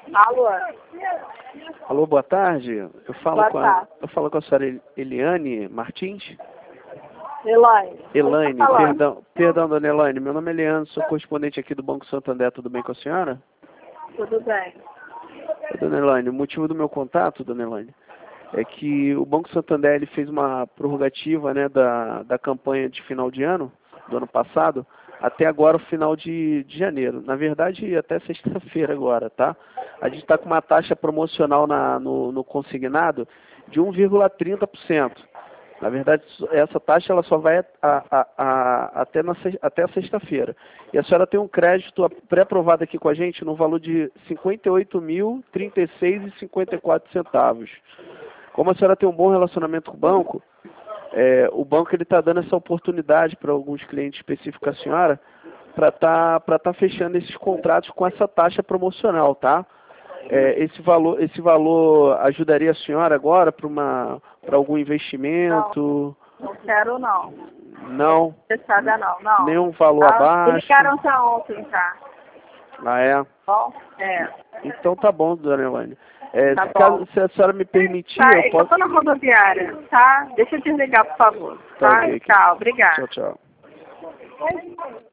Alô? Alô, boa tarde. Eu falo Boa tarde. eu falo com a senhora Eliane Martins. Elaine. Elaine, Tá falando. perdão, dona Elaine. Meu nome é Leandro, sou correspondente aqui do Banco Santander. Tudo bem com a senhora? Tudo bem. Dona Elaine, o motivo do meu contato, dona Elaine, é que o Banco Santander ele fez uma prorrogativa, né, da campanha de final de ano, do ano passado, até agora o final de janeiro. Na verdade, até sexta-feira agora, tá? A gente está com uma taxa promocional no consignado de 1,30%. Na verdade, essa taxa ela só vai até a sexta-feira. E a senhora tem um crédito pré-aprovado aqui com a gente no valor de R$ 58.036,54. Como a senhora tem um bom relacionamento com o banco ele está dando essa oportunidade para alguns clientes específicos a senhora para tá fechando esses contratos com essa taxa promocional, tá? Esse valor ajudaria a senhora agora para algum investimento? Não quero não. Não? Fechada não. Nenhum valor Me abaixo? ligaram já ontem, tá? Ah, é? Bom? É. Então tá bom, dona Elaine. Tá bom. Se a senhora me permitir, Tá, eu eu posso... tô na rodoviária, tá? Deixa eu desligar, por favor. Tá Tá? ok. Tchau, obrigada. Tchau, tchau.